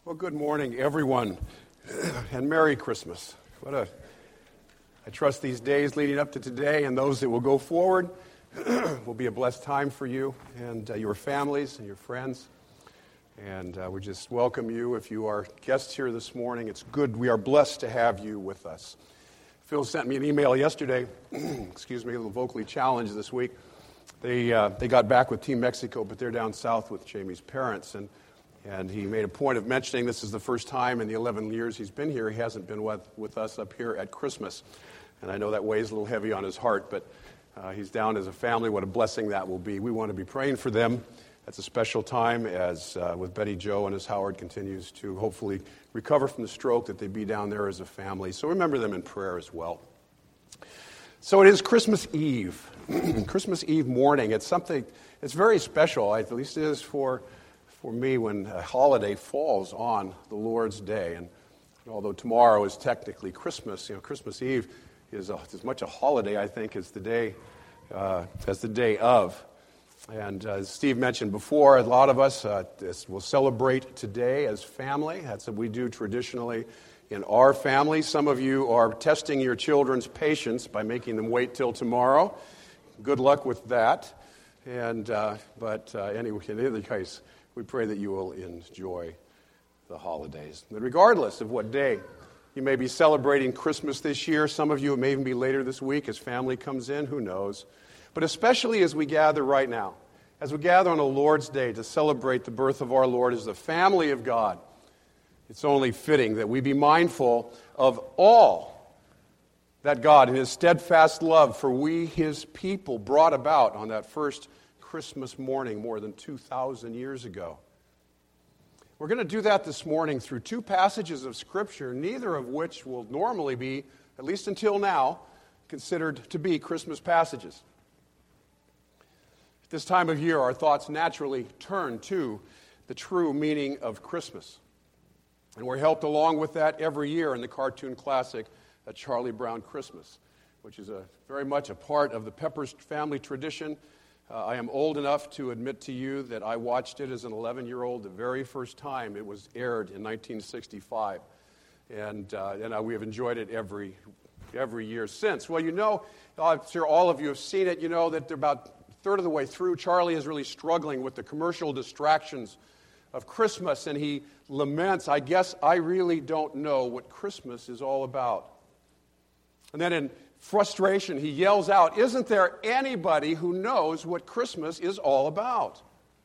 Well, good morning, everyone, and Merry Christmas. I trust these days leading up to today and those that will go forward will be a blessed time for you and your families and your friends. And we just welcome you. If you are guests here this morning, it's good. We are blessed to have you with us. Phil sent me an email yesterday. Excuse me, a little vocally challenged this week. They got back with Team Mexico, but they're down south with Jamie's parents. And he made a point of mentioning this is the first time in the 11 years he's been here, he hasn't been with us up here at Christmas. And I know that weighs a little heavy on his heart, but he's down as a family. What a blessing that will be. We want to be praying for them. That's a special time as with Betty Jo and as Howard continues to hopefully recover from the stroke, that they be down there as a family. So remember them in prayer as well. So it is Christmas Eve, Christmas Eve morning. It's something, it's very special, at least it is for me when a holiday falls on the Lord's Day. And although tomorrow is technically Christmas, Christmas Eve is as much a holiday, I think, as the day of. And as Steve mentioned before, a lot of us will celebrate today as family. That's what we do traditionally in our family. Some of you are testing your children's patience by making them wait till tomorrow. Good luck with that. And anyway, in either case, we pray that you will enjoy the holidays. And regardless of what day you may be celebrating Christmas this year, some of you, it may even be later this week as family comes in, who knows. But especially as we gather right now, as we gather on a Lord's Day to celebrate the birth of our Lord as the family of God, it's only fitting that we be mindful of all that God, in His steadfast love for we, His people, brought about on that first Christmas morning more than 2,000 years ago. We're going to do that this morning through two passages of Scripture, neither of which will normally be, at least until now, considered to be Christmas passages. At this time of year, our thoughts naturally turn to the true meaning of Christmas. And we're helped along with that every year in the cartoon classic, A Charlie Brown Christmas, which is very much a part of the Peppers family tradition. I am old enough to admit to you that I watched it as an 11-year-old the very first time it was aired in 1965. And we have enjoyed it every year since. Well, I'm sure all of you have seen it. You know that they're about a third of the way through. Charlie is really struggling with the commercial distractions of Christmas, and he laments, I guess I really don't know what Christmas is all about. And then in frustration, he yells out, isn't there anybody who knows what Christmas is all about?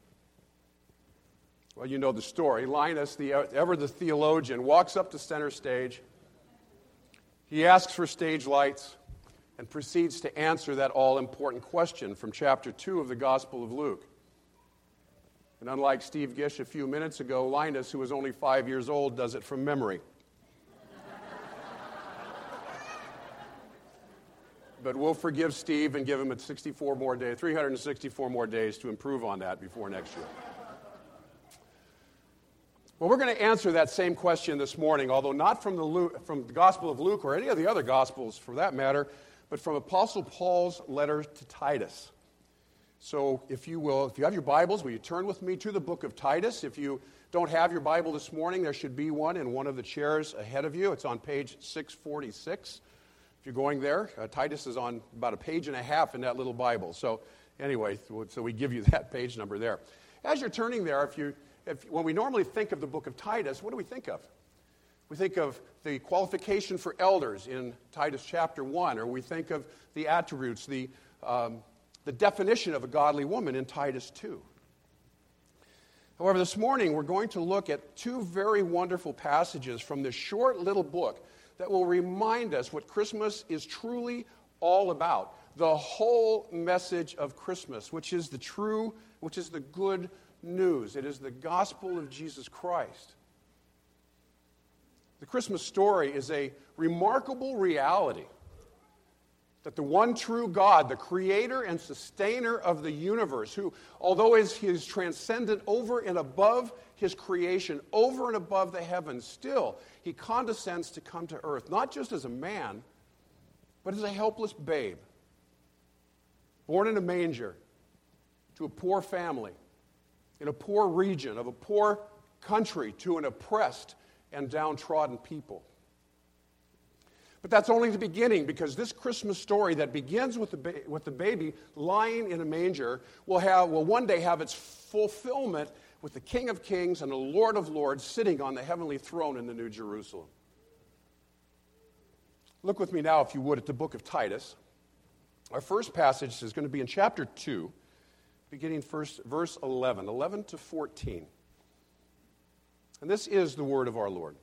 Well, you know the story. Linus, the theologian, walks up to center stage. He asks for stage lights and proceeds to answer that all-important question from chapter 2 of the Gospel of Luke. And unlike Steve Gish a few minutes ago, Linus, who was only 5 years old, does it from memory. But we'll forgive Steve and give him 364 more days to improve on that before next year. Well, we're going to answer that same question this morning, although not from the Gospel of Luke or any of the other Gospels for that matter, but from Apostle Paul's letter to Titus. So if you have your Bibles, will you turn with me to the book of Titus? If you don't have your Bible this morning, there should be one in one of the chairs ahead of you. It's on page 646. If you're going there, Titus is on about a page and a half in that little Bible. So anyway, so we give you that page number there. As you're turning there, when we normally think of the book of Titus, what do we think of? We think of the qualification for elders in Titus chapter 1, or we think of the attributes, the definition of a godly woman in Titus 2. However, this morning we're going to look at two very wonderful passages from this short little book that will remind us what Christmas is truly all about. The whole message of Christmas, which is the good news. It is the gospel of Jesus Christ. The Christmas story is a remarkable reality that the one true God, the creator and sustainer of the universe, who, although he is transcendent over and above his creation, over and above the heavens, still he condescends to come to earth, not just as a man, but as a helpless babe, born in a manger to a poor family, in a poor region of a poor country to an oppressed and downtrodden people. But that's only the beginning, because this Christmas story that begins with the baby lying in a manger will one day have its fulfillment with the King of Kings and the Lord of Lords sitting on the heavenly throne in the New Jerusalem. Look with me now, if you would, at the book of Titus. Our first passage is going to be in chapter 2, beginning first, verse 11 to 14. And this is the word of our Lord.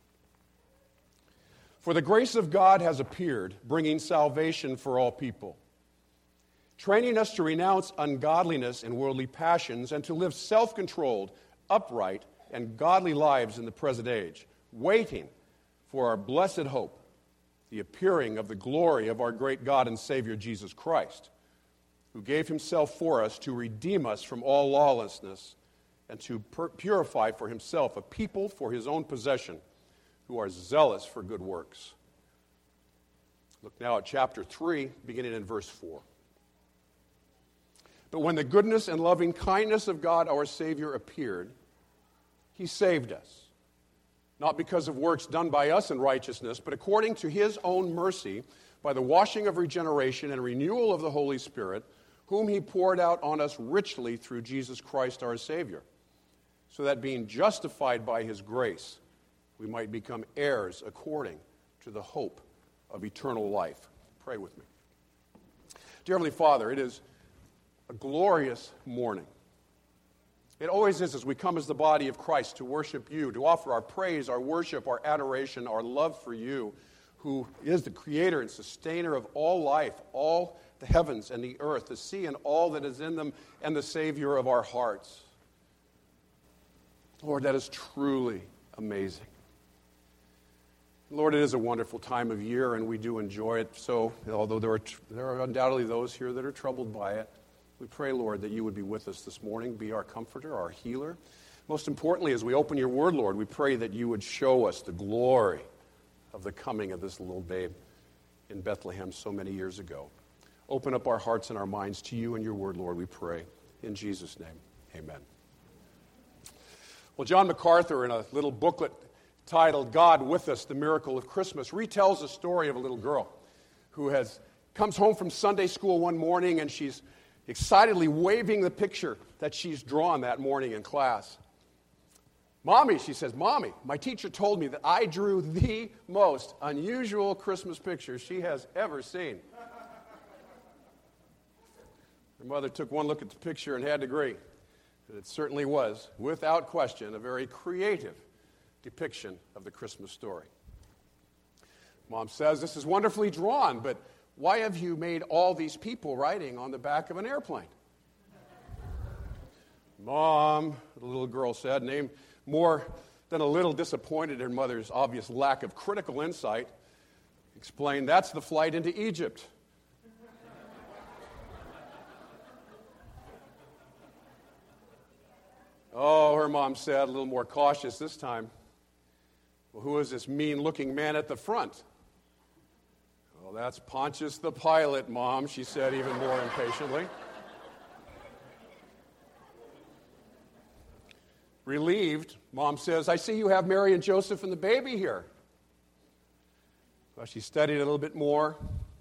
For the grace of God has appeared, bringing salvation for all people, training us to renounce ungodliness and worldly passions and to live self-controlled, upright, and godly lives in the present age, waiting for our blessed hope, the appearing of the glory of our great God and Savior Jesus Christ, who gave himself for us to redeem us from all lawlessness and to purify for himself a people for his own possession, who are zealous for good works. Look now at chapter 3, beginning in verse 4. But when the goodness and loving kindness of God our Savior appeared, he saved us, not because of works done by us in righteousness, but according to his own mercy, by the washing of regeneration and renewal of the Holy Spirit, whom he poured out on us richly through Jesus Christ our Savior, so that being justified by his grace, we might become heirs according to the hope of eternal life. Pray with me. Dear Heavenly Father, it is a glorious morning. It always is, as we come as the body of Christ to worship you, to offer our praise, our worship, our adoration, our love for you, who is the creator and sustainer of all life, all the heavens and the earth, the sea and all that is in them, and the Savior of our hearts. Lord, that is truly amazing. Lord, it is a wonderful time of year, and we do enjoy it. So, although there are undoubtedly those here that are troubled by it, we pray, Lord, that you would be with us this morning, be our comforter, our healer. Most importantly, as we open your word, Lord, we pray that you would show us the glory of the coming of this little babe in Bethlehem so many years ago. Open up our hearts and our minds to you and your word, Lord, we pray. In Jesus' name, amen. Well, John MacArthur, in a little booklet titled God With Us, The Miracle of Christmas, retells the story of a little girl who comes home from Sunday school one morning, and she's excitedly waving the picture that she's drawn that morning in class. Mommy, she says, Mommy, my teacher told me that I drew the most unusual Christmas picture she has ever seen. Her mother took one look at the picture and had to agree that it certainly was, without question, a very creative depiction of the Christmas story. Mom says, this is wonderfully drawn, but why have you made all these people riding on the back of an airplane? Mom, the little girl said, named more than a little disappointed in her mother's obvious lack of critical insight, explained, that's the flight into Egypt. Oh, her mom said, a little more cautious this time. Well, who is this mean-looking man at the front? Well, that's Pontius the Pilate, Mom, she said even more impatiently. Relieved, Mom says, I see you have Mary and Joseph and the baby here. Well, she studied a little bit more.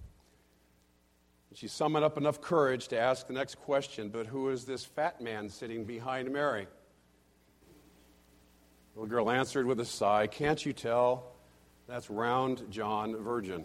She summoned up enough courage to ask the next question, but who is this fat man sitting behind Mary? The little girl answered with a sigh, can't you tell? That's round John Virgin.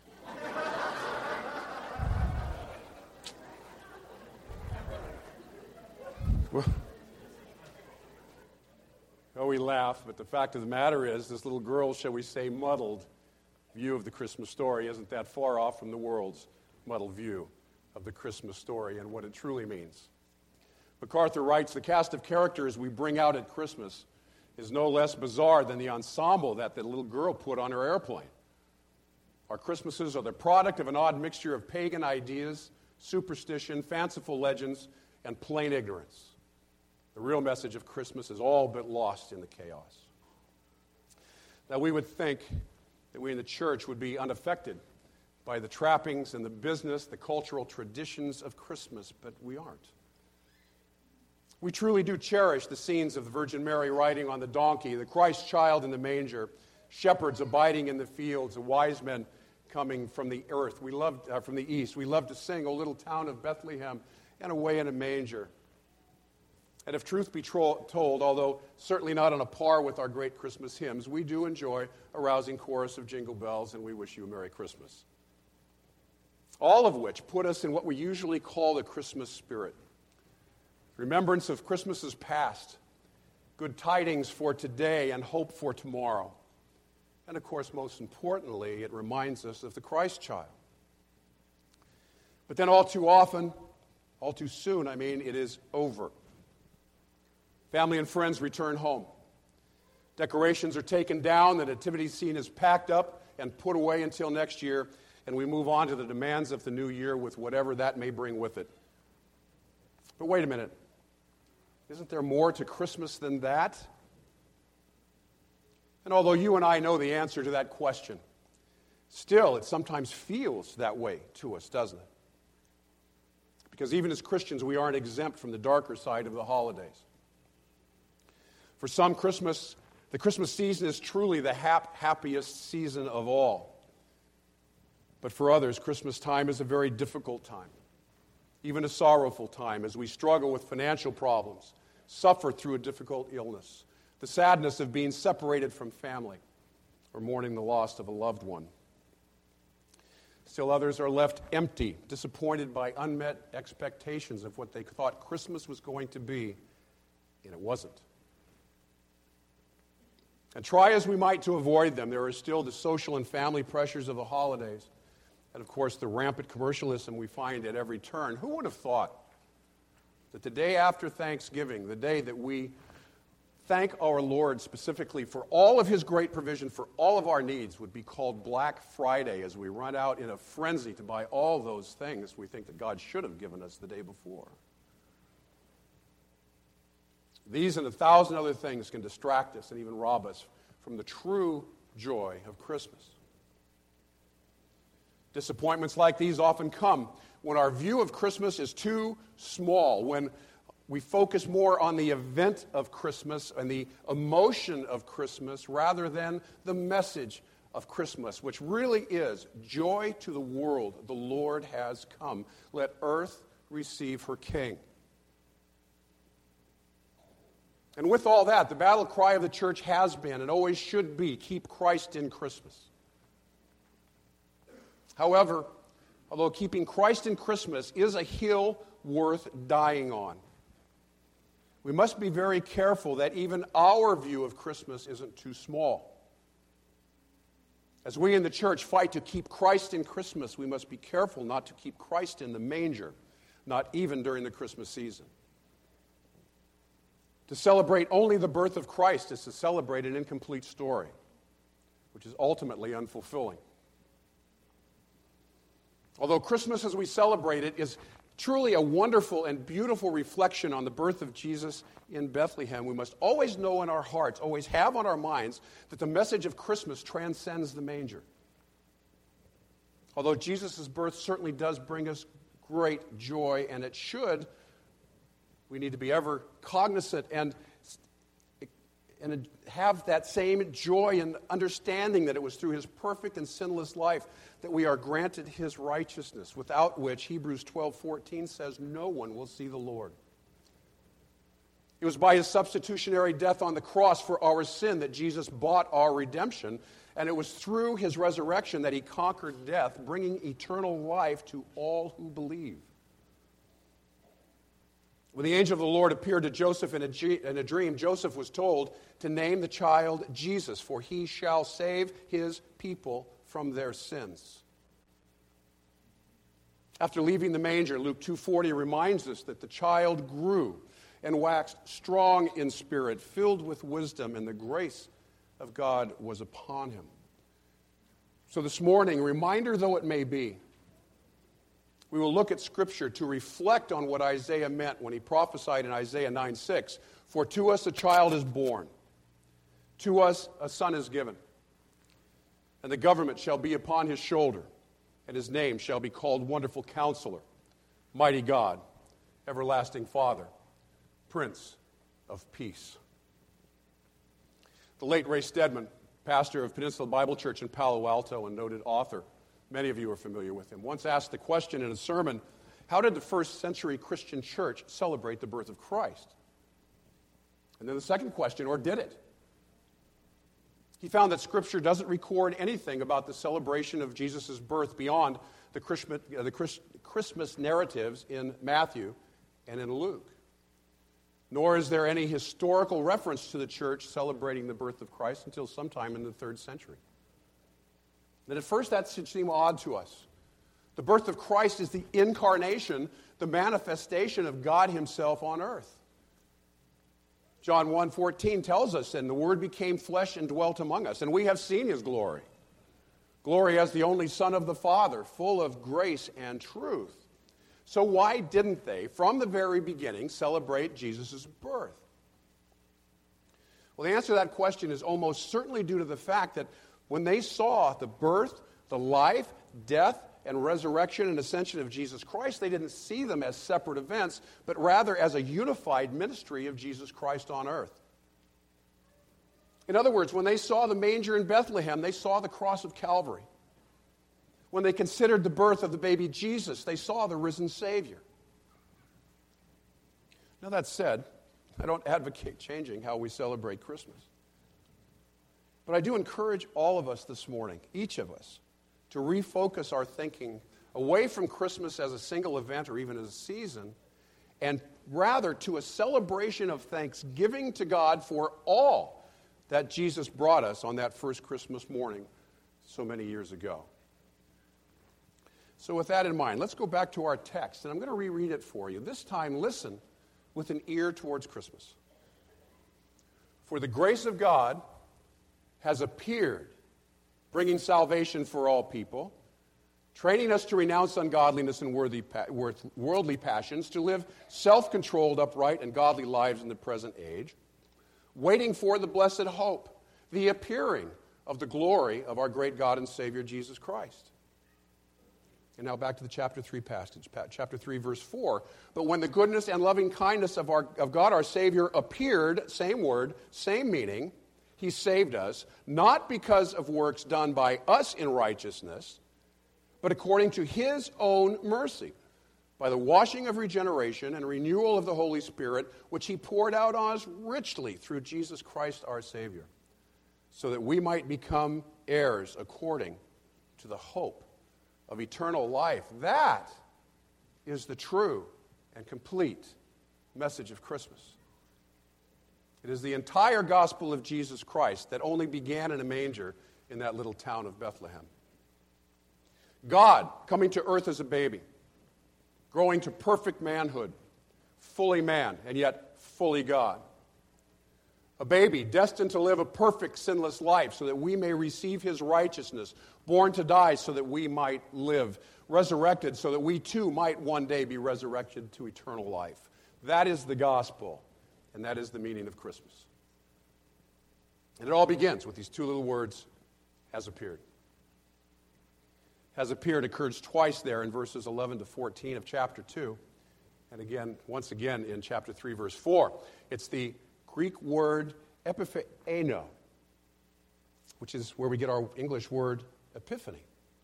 Well, we laugh, but the fact of the matter is, this little girl's, shall we say, muddled view of the Christmas story isn't that far off from the world's muddled view of the Christmas story and what it truly means. MacArthur writes, the cast of characters we bring out at Christmas is no less bizarre than the ensemble that the little girl put on her airplane. Our Christmases are the product of an odd mixture of pagan ideas, superstition, fanciful legends, and plain ignorance. The real message of Christmas is all but lost in the chaos. Now, we would think that we in the church would be unaffected by the trappings and the business, the cultural traditions of Christmas, but we aren't. We truly do cherish the scenes of the Virgin Mary riding on the donkey, the Christ child in the manger, shepherds abiding in the fields, the wise men coming from the earth. We love from the east. We love to sing, "O little town of Bethlehem," and "Away in a manger." And if truth be told, although certainly not on a par with our great Christmas hymns, we do enjoy a rousing chorus of jingle bells, and we wish you a Merry Christmas. All of which put us in what we usually call the Christmas spirit. Remembrance of Christmases past, good tidings for today, and hope for tomorrow. And of course, most importantly, it reminds us of the Christ child. But then all too often, all too soon, it is over. Family and friends return home. Decorations are taken down, the nativity scene is packed up and put away until next year, and we move on to the demands of the new year with whatever that may bring with it. But wait a minute. Isn't there more to Christmas than that? And although you and I know the answer to that question, still it sometimes feels that way to us, doesn't it? Because even as Christians, we aren't exempt from the darker side of the holidays. For some, the Christmas season is truly the happiest season of all. But for others, Christmas time is a very difficult time, even a sorrowful time, as we struggle with financial problems, suffer through a difficult illness, the sadness of being separated from family, or mourning the loss of a loved one. Still others are left empty, disappointed by unmet expectations of what they thought Christmas was going to be, and it wasn't. And try as we might to avoid them, there are still the social and family pressures of the holidays, and of course the rampant commercialism we find at every turn. Who would have thought that the day after Thanksgiving, the day that we thank our Lord specifically for all of his great provision for all of our needs, would be called Black Friday, as we run out in a frenzy to buy all those things we think that God should have given us the day before? These and 1,000 other things can distract us and even rob us from the true joy of Christmas. Disappointments like these often come when our view of Christmas is too small, when we focus more on the event of Christmas and the emotion of Christmas rather than the message of Christmas, which really is joy to the world. The Lord has come. Let earth receive her King. And with all that, the battle cry of the church has been and always should be, keep Christ in Christmas. However, although keeping Christ in Christmas is a hill worth dying on, we must be very careful that even our view of Christmas isn't too small. As we in the church fight to keep Christ in Christmas, we must be careful not to keep Christ in the manger, not even during the Christmas season. To celebrate only the birth of Christ is to celebrate an incomplete story, which is ultimately unfulfilling. Although Christmas, as we celebrate it, is truly a wonderful and beautiful reflection on the birth of Jesus in Bethlehem, we must always know in our hearts, always have on our minds, that the message of Christmas transcends the manger. Although Jesus' birth certainly does bring us great joy, and it should, we need to be ever cognizant and have that same joy and understanding that it was through his perfect and sinless life that we are granted his righteousness, without which Hebrews 12:14 says no one will see the Lord. It was by his substitutionary death on the cross for our sin that Jesus bought our redemption, and it was through his resurrection that he conquered death, bringing eternal life to all who believe. When the angel of the Lord appeared to Joseph in a dream, Joseph was told to name the child Jesus, for he shall save his people from their sins. After leaving the manger, Luke 2:40 reminds us that the child grew and waxed strong in spirit, filled with wisdom, and the grace of God was upon him. So this morning, reminder though it may be, we will look at Scripture to reflect on what Isaiah meant when he prophesied in Isaiah 9:6, "For to us a child is born, to us a son is given, and the government shall be upon his shoulder, and his name shall be called Wonderful Counselor, Mighty God, Everlasting Father, Prince of Peace. The late Ray Stedman, pastor of Peninsula Bible Church in Palo Alto and noted author, many of you are familiar with him, once asked the question in a sermon, how did the first century Christian church celebrate the birth of Christ? And then the second question, or did it? He found that Scripture doesn't record anything about the celebration of Jesus' birth beyond the Christmas narratives in Matthew and in Luke. Nor is there any historical reference to the church celebrating the birth of Christ until sometime in the 3rd century. And at first that should seem odd to us. The birth of Christ is the incarnation, the manifestation of God himself on earth. John 1:14 tells us, and the Word became flesh and dwelt among us, and we have seen his glory. Glory as the only Son of the Father, full of grace and truth. So why didn't they, from the very beginning, celebrate Jesus' birth? Well, the answer to that question is almost certainly due to the fact that when they saw the birth, the life, death, and resurrection and ascension of Jesus Christ, they didn't see them as separate events, but rather as a unified ministry of Jesus Christ on earth. In other words, when they saw the manger in Bethlehem, they saw the cross of Calvary. When they considered the birth of the baby Jesus, they saw the risen Savior. Now that said, I don't advocate changing how we celebrate Christmas. But I do encourage all of us this morning, each of us, to refocus our thinking away from Christmas as a single event or even as a season, and rather to a celebration of thanksgiving to God for all that Jesus brought us on that first Christmas morning so many years ago. So with that in mind, let's go back to our text, and I'm going to reread it for you. This time, listen with an ear towards Christmas. For the grace of God has appeared, bringing salvation for all people, training us to renounce ungodliness and worldly passions, to live self-controlled, upright, and godly lives in the present age, waiting for the blessed hope, the appearing of the glory of our great God and Savior, Jesus Christ. And now back to the chapter 3 passage, chapter 3, verse 4. But when the goodness and loving kindness of God our Savior appeared, same word, same meaning, he saved us, not because of works done by us in righteousness, but according to his own mercy, by the washing of regeneration and renewal of the Holy Spirit, which he poured out on us richly through Jesus Christ our Savior, so that we might become heirs according to the hope of eternal life. That is the true and complete message of Christmas. It is the entire gospel of Jesus Christ that only began in a manger in that little town of Bethlehem. God coming to earth as a baby, growing to perfect manhood, fully man and yet fully God. A baby destined to live a perfect, sinless life so that we may receive his righteousness, born to die so that we might live, resurrected so that we too might one day be resurrected to eternal life. That is the gospel, and that is the meaning of Christmas. And it all begins with these two little words, has appeared. Has appeared occurs twice there in verses 11 to 14 of chapter 2, and again, once again in chapter 3, verse 4. It's the Greek word epiphano, which is where we get our English word epiphany.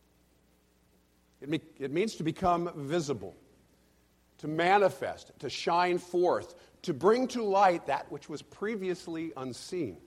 It means to become visible, to manifest, to shine forth, to bring to light that which was previously unseen.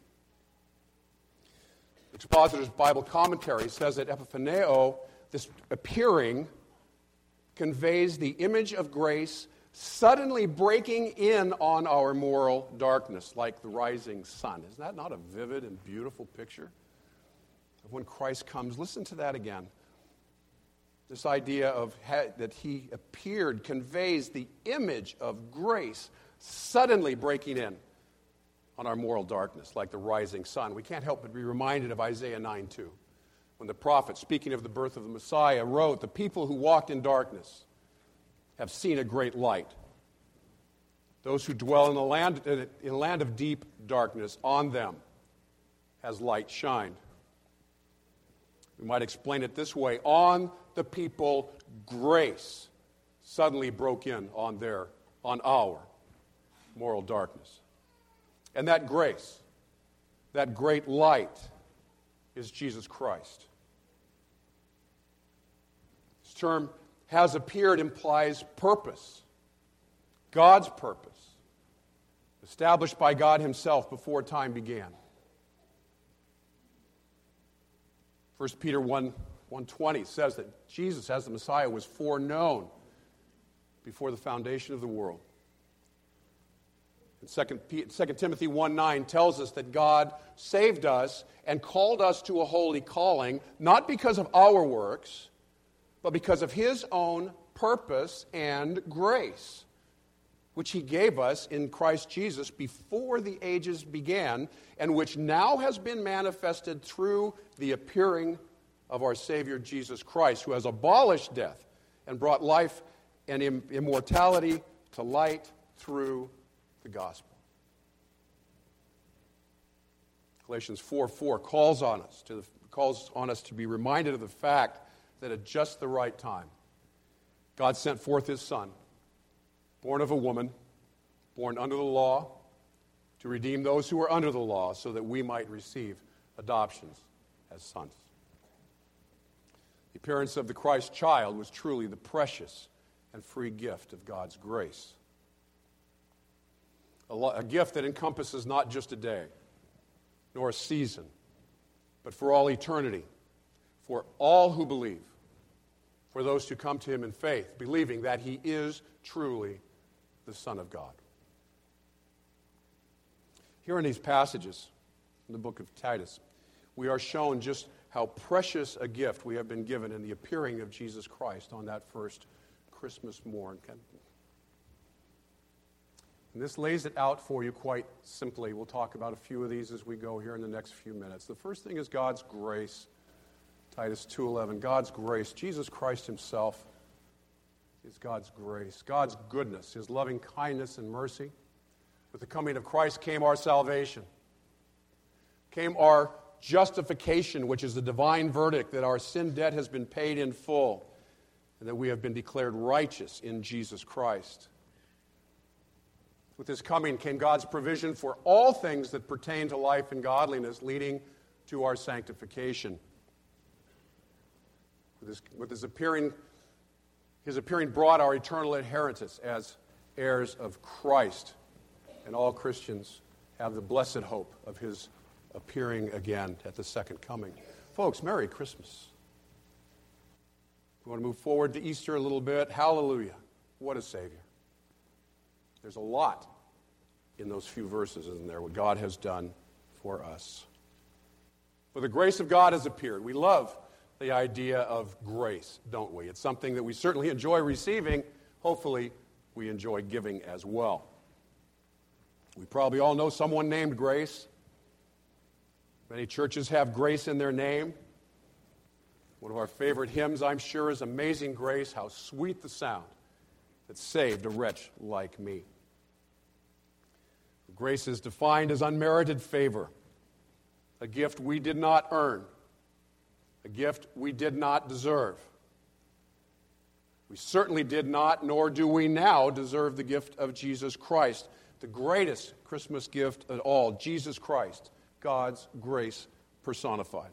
The Expositor's Bible Commentary says that epiphaneo, this appearing, conveys the image of grace suddenly breaking in on our moral darkness like the rising sun. Isn't that not a vivid and beautiful picture of when Christ comes? Listen to that again. This idea of that he appeared conveys the image of grace suddenly breaking in on our moral darkness like the rising sun. We can't help but be reminded of Isaiah 9:2, when the prophet, speaking of the birth of the Messiah, wrote, "The people who walked in darkness have seen a great light. Those who dwell in a land of deep darkness, on them has light shined." We might explain it this way: on the people, grace suddenly broke in on our moral darkness. And that grace, that great light, is Jesus Christ. This term has appeared implies purpose, God's purpose, established by God himself before time began. 1 Peter 1:20 says that Jesus, as the Messiah, was foreknown before the foundation of the world. And 2 Timothy 1:9 tells us that God saved us and called us to a holy calling, not because of our works, but because of his own purpose and grace, which he gave us in Christ Jesus before the ages began, and which now has been manifested through the appearing of our Savior Jesus Christ, who has abolished death and brought life and immortality to light through the gospel. Galatians 4:4 calls on us to be reminded of the fact that at just the right time, God sent forth his Son, born of a woman, born under the law, to redeem those who were under the law, so that we might receive adoptions as sons. The appearance of the Christ child was truly the precious and free gift of God's grace. A gift that encompasses not just a day, nor a season, but for all eternity, for all who believe, for those who come to him in faith, believing that he is truly the Son of God. Here in these passages in the book of Titus, we are shown just how precious a gift we have been given in the appearing of Jesus Christ on that first Christmas morn. And this lays it out for you quite simply. We'll talk about a few of these as we go here in the next few minutes. The first thing is God's grace. Titus 2:11, God's grace. Jesus Christ himself is God's grace. God's goodness, his loving kindness and mercy. With the coming of Christ came our salvation. Came our justification, which is the divine verdict that our sin debt has been paid in full and that we have been declared righteous in Jesus Christ. With his coming came God's provision for all things that pertain to life and godliness, leading to our sanctification. With his appearing brought our eternal inheritance as heirs of Christ. And all Christians have the blessed hope of his appearing again at the second coming. Folks, Merry Christmas. We want to move forward to Easter a little bit. Hallelujah. What a Savior. There's a lot in those few verses, isn't there, what God has done for us. For the grace of God has appeared. We love the idea of grace, don't we? It's something that we certainly enjoy receiving. Hopefully, we enjoy giving as well. We probably all know someone named Grace. Many churches have grace in their name. One of our favorite hymns, I'm sure, is Amazing Grace, how sweet the sound that saved a wretch like me. Grace is defined as unmerited favor, a gift we did not earn, a gift we did not deserve. We certainly did not, nor do we now, deserve the gift of Jesus Christ, the greatest Christmas gift of all, Jesus Christ, God's grace personified.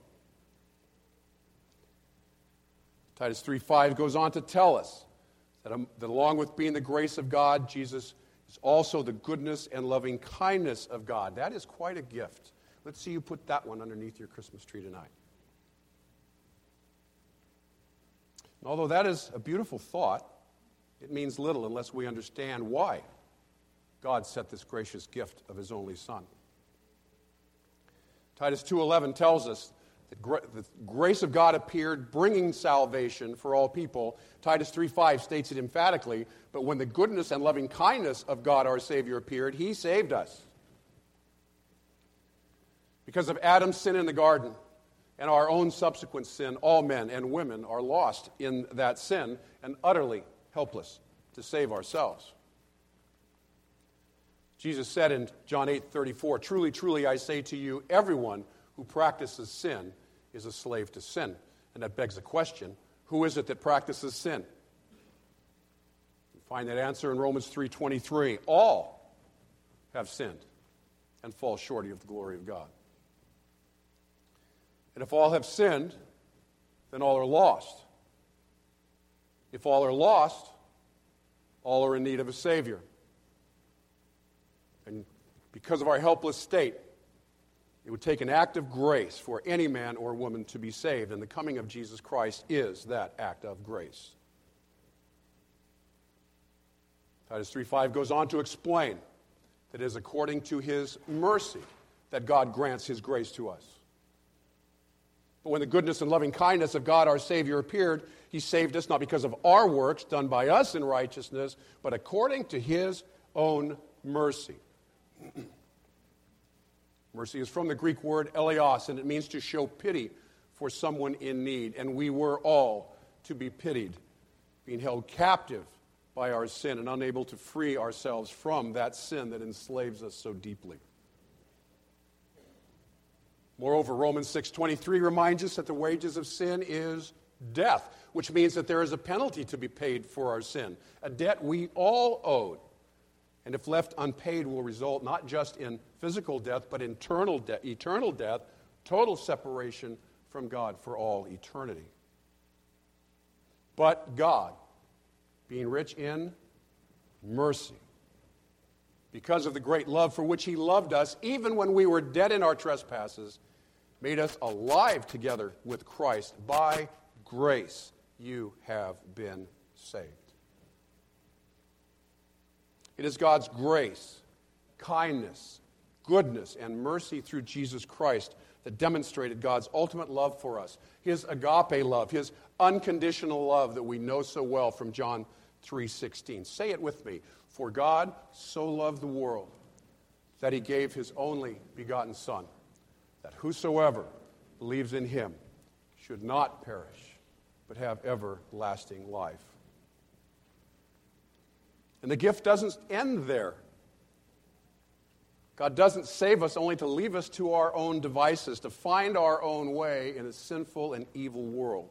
Titus 3:5 goes on to tell us that along with being the grace of God, Jesus is also the goodness and loving kindness of God. That is quite a gift. Let's see you put that one underneath your Christmas tree tonight. And although that is a beautiful thought, it means little unless we understand why God set this gracious gift of his only Son. Titus 2:11 tells us that the grace of God appeared, bringing salvation for all people. Titus 3:5 states it emphatically, but when the goodness and loving kindness of God our Savior appeared, he saved us. Because of Adam's sin in the garden and our own subsequent sin, all men and women are lost in that sin and utterly helpless to save ourselves. Jesus said in John 8:34, "Truly, truly, I say to you, everyone who practices sin is a slave to sin." And that begs the question, who is it that practices sin? You find that answer in Romans 3:23. All have sinned and fall short of the glory of God. And if all have sinned, then all are lost. If all are lost, all are in need of a Savior. And because of our helpless state, it would take an act of grace for any man or woman to be saved, and the coming of Jesus Christ is that act of grace. Titus 3:5 goes on to explain that it is according to his mercy that God grants his grace to us. But when the goodness and loving kindness of God our Savior appeared, he saved us not because of our works done by us in righteousness, but according to his own mercy. Mercy is from the Greek word eleos, and it means to show pity for someone in need. And we were all to be pitied, being held captive by our sin and unable to free ourselves from that sin that enslaves us so deeply. Moreover, Romans 6:23 reminds us that the wages of sin is death, which means that there is a penalty to be paid for our sin, a debt we all owed. And if left unpaid, will result not just in physical death, but eternal death, total separation from God for all eternity. But God, being rich in mercy, because of the great love for which he loved us, even when we were dead in our trespasses, made us alive together with Christ. By grace you have been saved. It is God's grace, kindness, goodness, and mercy through Jesus Christ that demonstrated God's ultimate love for us, his agape love, his unconditional love that we know so well from John 3:16. Say it with me. For God so loved the world that he gave his only begotten Son, that whosoever believes in him should not perish, but have everlasting life. And the gift doesn't end there. God doesn't save us only to leave us to our own devices, to find our own way in a sinful and evil world.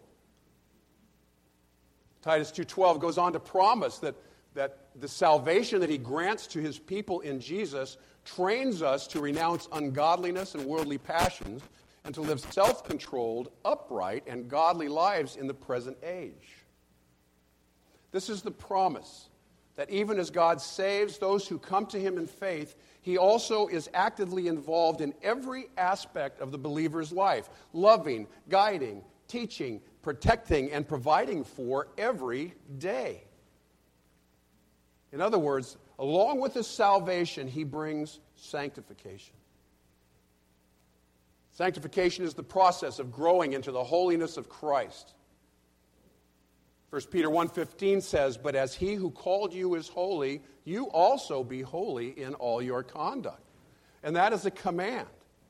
Titus 2:12 goes on to promise that the salvation that he grants to his people in Jesus trains us to renounce ungodliness and worldly passions and to live self-controlled, upright, and godly lives in the present age. This is the promise that even as God saves those who come to him in faith, he also is actively involved in every aspect of the believer's life, loving, guiding, teaching, protecting, and providing for every day. In other words, along with his salvation, he brings sanctification. Sanctification is the process of growing into the holiness of Christ. 1 Peter 1:15 says, "But as he who called you is holy, you also be holy in all your conduct." And that is a command.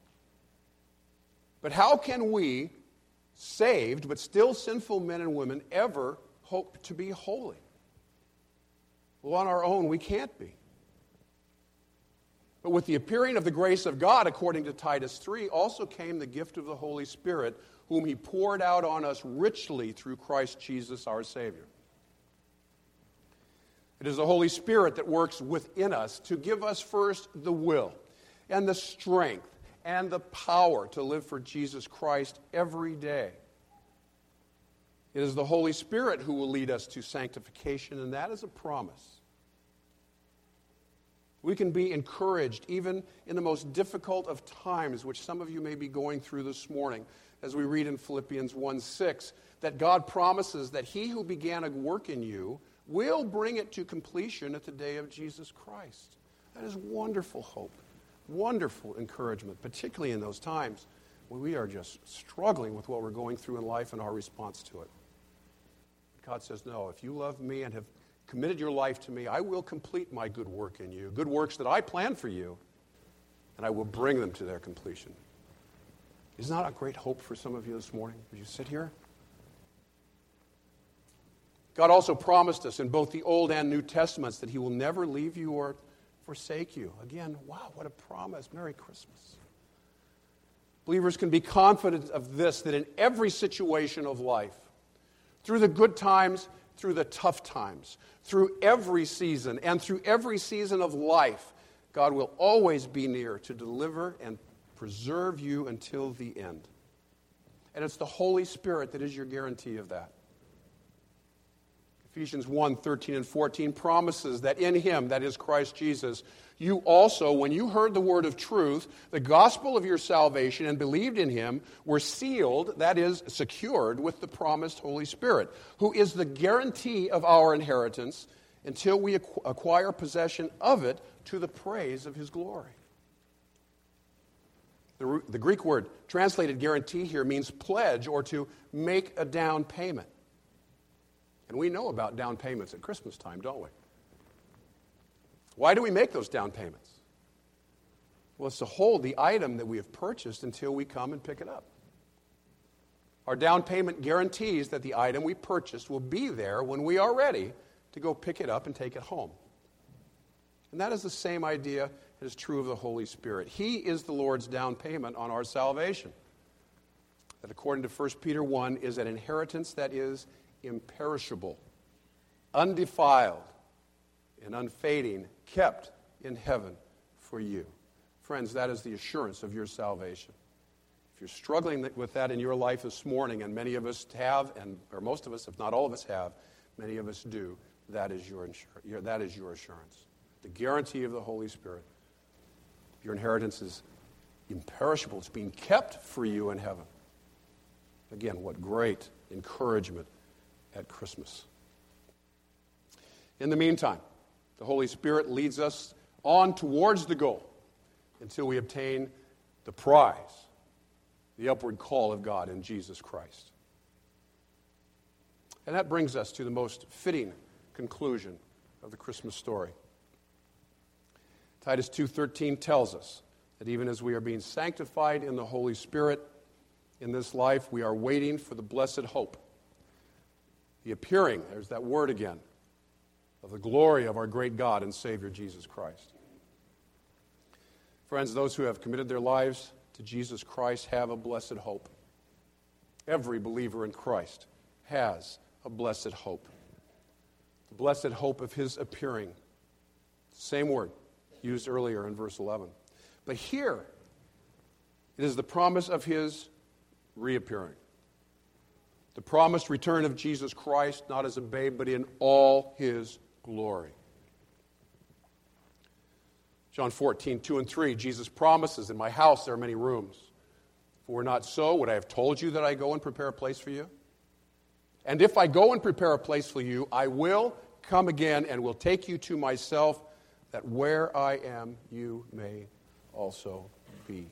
But how can we, saved but still sinful men and women, ever hope to be holy? Well, on our own, we can't be. But with the appearing of the grace of God, according to Titus 3, also came the gift of the Holy Spirit, whom he poured out on us richly through Christ Jesus our Savior. It is the Holy Spirit that works within us to give us first the will and the strength and the power to live for Jesus Christ every day. It is the Holy Spirit who will lead us to sanctification, and that is a promise. We can be encouraged even in the most difficult of times, which some of you may be going through this morning, as we read in Philippians 1:6, that God promises that he who began a work in you will bring it to completion at the day of Jesus Christ. That is wonderful hope, wonderful encouragement, particularly in those times when we are just struggling with what we're going through in life and our response to it. God says, no, if you love me and have committed your life to me, I will complete my good work in you, good works that I plan for you, and I will bring them to their completion. Isn't that a great hope for some of you this morning as you sit here? God also promised us in both the Old and New Testaments that he will never leave you or forsake you. Again, wow, what a promise. Merry Christmas. Believers can be confident of this, that in every situation of life, through the good times, through the tough times, through every season, and through every season of life, God will always be near to deliver and preserve you until the end. And it's the Holy Spirit that is your guarantee of that. Ephesians 1:13 and 14 promises that in Him, that is Christ Jesus, you also, when you heard the word of truth, the gospel of your salvation, and believed in Him, were sealed, that is, secured with the promised Holy Spirit, who is the guarantee of our inheritance until we acquire possession of it to the praise of His glory. The Greek word translated guarantee here means pledge or to make a down payment. And we know about down payments at Christmas time, don't we? Why do we make those down payments? Well, it's to hold the item that we have purchased until we come and pick it up. Our down payment guarantees that the item we purchased will be there when we are ready to go pick it up and take it home. And that is the same idea that is true of the Holy Spirit. He is the Lord's down payment on our salvation. That, according to 1 Peter 1, is an inheritance that is imperishable, undefiled, and unfading, kept in heaven for you. Friends, that is the assurance of your salvation. If you're struggling with that in your life this morning, and many of us have, or most of us, if not all of us have, many of us do, that is your assurance. The guarantee of the Holy Spirit. Your inheritance is imperishable. It's being kept for you in heaven. Again, what great encouragement at Christmas. In the meantime, the Holy Spirit leads us on towards the goal until we obtain the prize, the upward call of God in Jesus Christ. And that brings us to the most fitting conclusion of the Christmas story. Titus 2:13 tells us that even as we are being sanctified in the Holy Spirit in this life, we are waiting for the blessed hope, the appearing, there's that word again, of the glory of our great God and Savior Jesus Christ. Friends, those who have committed their lives to Jesus Christ have a blessed hope. Every believer in Christ has a blessed hope. The blessed hope of His appearing. Same word used earlier in verse 11. But here, it is the promise of His reappearing. The promised return of Jesus Christ, not as a babe, but in all His glory. John 14:2 and 3, Jesus promises, in my house there are many rooms. If it were not so, would I have told you that I go and prepare a place for you? And if I go and prepare a place for you, I will come again and will take you to myself, that where I am, you may also be.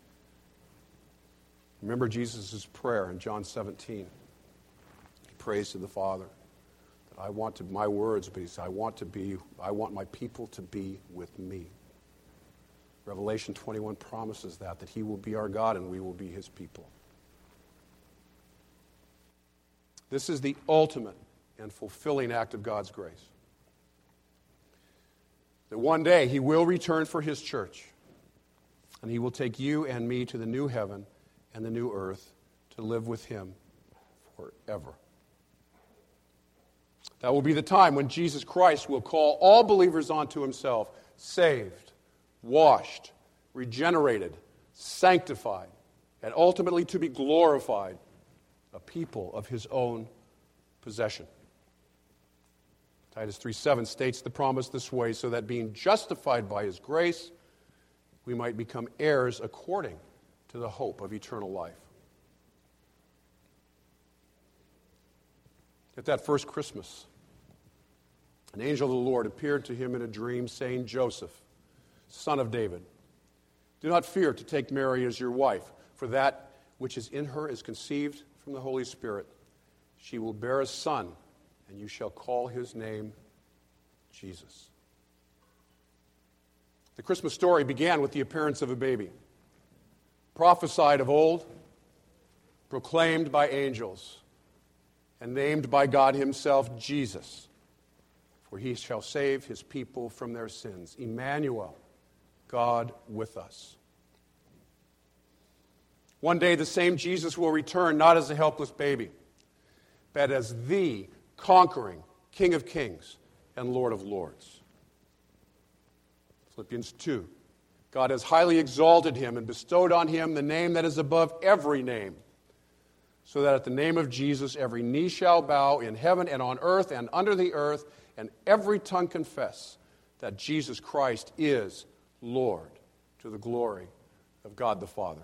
Remember Jesus' prayer in John 17. He prays to the Father that I want to, my words, but he says, I want my people to be with me. Revelation 21 promises that He will be our God and we will be His people. This is the ultimate and fulfilling act of God's grace. That one day He will return for His church, and He will take you and me to the new heaven and the new earth to live with Him forever. That will be the time when Jesus Christ will call all believers onto Himself, saved, washed, regenerated, sanctified, and ultimately to be glorified, a people of His own possession. Titus 3:7 states the promise this way, so that being justified by His grace, we might become heirs according to the hope of eternal life. At that first Christmas, an angel of the Lord appeared to him in a dream, saying, Joseph, son of David, do not fear to take Mary as your wife, for that which is in her is conceived from the Holy Spirit. She will bear a son, and you shall call his name Jesus. The Christmas story began with the appearance of a baby, prophesied of old, proclaimed by angels, and named by God Himself Jesus, for He shall save His people from their sins. Emmanuel, God with us. One day the same Jesus will return, not as a helpless baby, but as the conquering King of Kings and Lord of Lords. Philippians 2. God has highly exalted him and bestowed on him the name that is above every name, so that at the name of Jesus every knee shall bow in heaven and on earth and under the earth, and every tongue confess that Jesus Christ is Lord, to the glory of God the Father.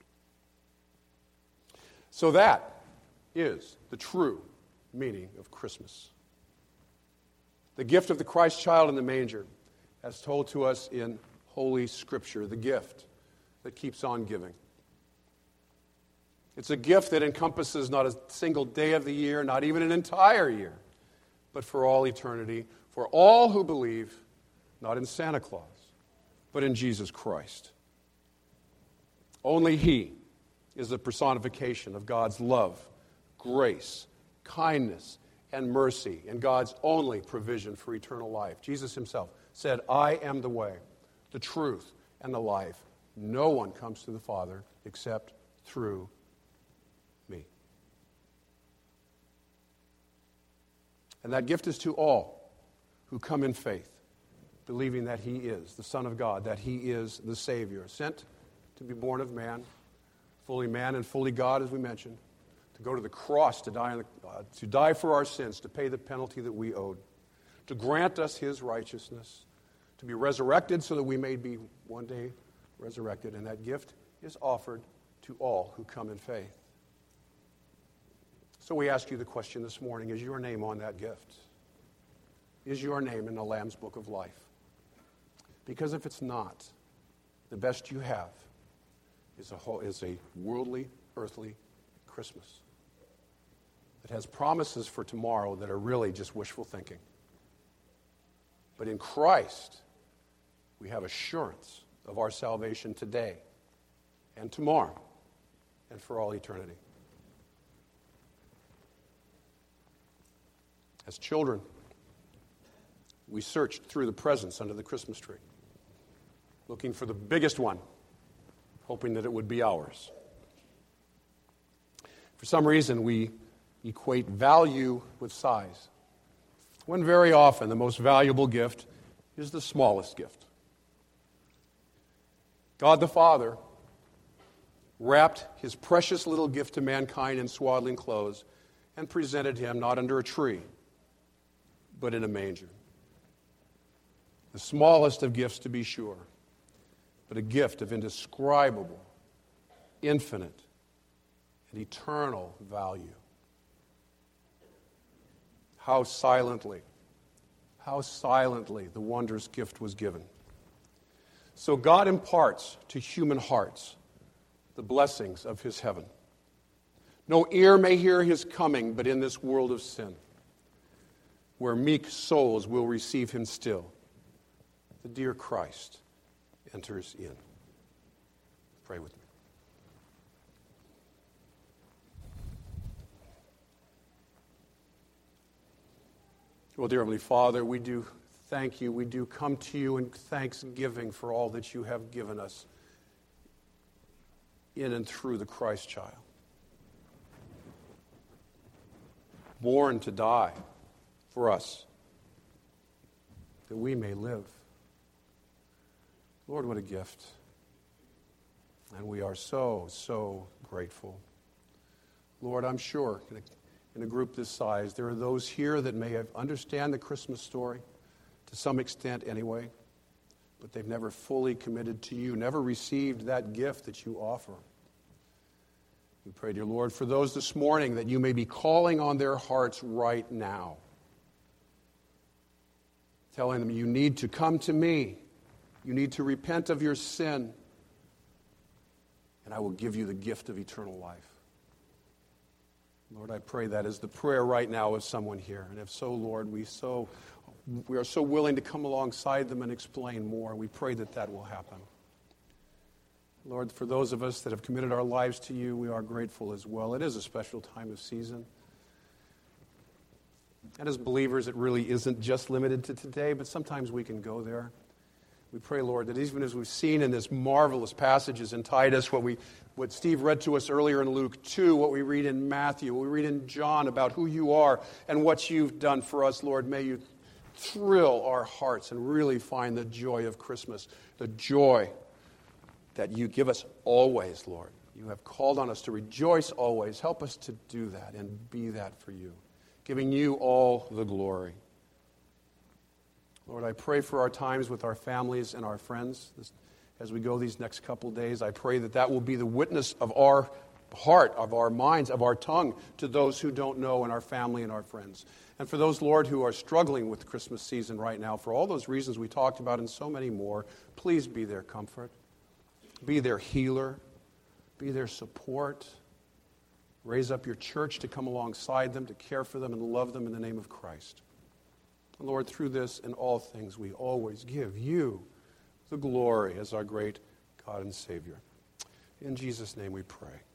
So that is the true meaning of Christmas. The gift of the Christ child in the manger, as told to us in Holy Scripture, the gift that keeps on giving. It's a gift that encompasses not a single day of the year, not even an entire year, but for all eternity, for all who believe, not in Santa Claus, but in Jesus Christ. Only He is the personification of God's love, grace, kindness, and mercy, and God's only provision for eternal life. Jesus Himself said, I am the way, the truth, and the life. No one comes to the Father except through me. And that gift is to all who come in faith, believing that He is the Son of God, that He is the Savior, sent to be born of man, fully man and fully God, as we mentioned, to go to the cross, to die for our sins, to pay the penalty that we owed, to grant us His righteousness, to be resurrected so that we may be one day resurrected. And that gift is offered to all who come in faith. So we ask you the question this morning, is your name on that gift? Is your name in the Lamb's Book of Life? Because if it's not, the best you have is a worldly, earthly Christmas that has promises for tomorrow that are really just wishful thinking. But in Christ, we have assurance of our salvation today and tomorrow and for all eternity. As children, we searched through the presents under the Christmas tree, looking for the biggest one, hoping that it would be ours. For some reason, we equate value with size, when very often the most valuable gift is the smallest gift. God the Father wrapped His precious little gift to mankind in swaddling clothes and presented Him not under a tree, but in a manger. The smallest of gifts, to be sure, but a gift of indescribable, infinite, and eternal value. How silently the wondrous gift was given. So God imparts to human hearts the blessings of His heaven. No ear may hear His coming, but in this world of sin, where meek souls will receive Him still, the dear Christ enters in. Pray with me. Well, dear Heavenly Father, we do thank You. We do come to You in thanksgiving for all that You have given us in and through the Christ child. Born to die for us, that we may live. Lord, what a gift. And we are so, so grateful. Lord, I'm sure in a group this size, there are those here that may understand the Christmas story to some extent anyway, but they've never fully committed to You, never received that gift that You offer. We pray, dear Lord, for those this morning that You may be calling on their hearts right now, telling them, you need to come to Me. You need to repent of your sin, and I will give you the gift of eternal life. Lord, I pray that is the prayer right now of someone here. And if so, Lord, we are so willing to come alongside them and explain more. We pray that that will happen. Lord, for those of us that have committed our lives to You, we are grateful as well. It is a special time of season. And as believers, it really isn't just limited to today, but sometimes we can go there. We pray, Lord, that even as we've seen in this marvelous passages in Titus, what Steve read to us earlier in Luke 2, what we read in Matthew, what we read in John about who You are and what You've done for us, Lord, may You, thrill our hearts and really find the joy of Christmas, the joy that you give us always, Lord. You have called on us to rejoice always. Help us to do that and be that for you, giving you all the glory. Lord, I pray for our times with our families and our friends as we go these next couple days. I pray that that will be the witness of our heart, of our minds, of our tongue to those who don't know in our family and our friends. And for those, Lord, who are struggling with the Christmas season right now, for all those reasons we talked about and so many more, please be their comfort, be their healer, be their support. Raise up your church to come alongside them, to care for them and love them in the name of Christ. And Lord, through this and all things, we always give you the glory as our great God and Savior. In Jesus' name we pray.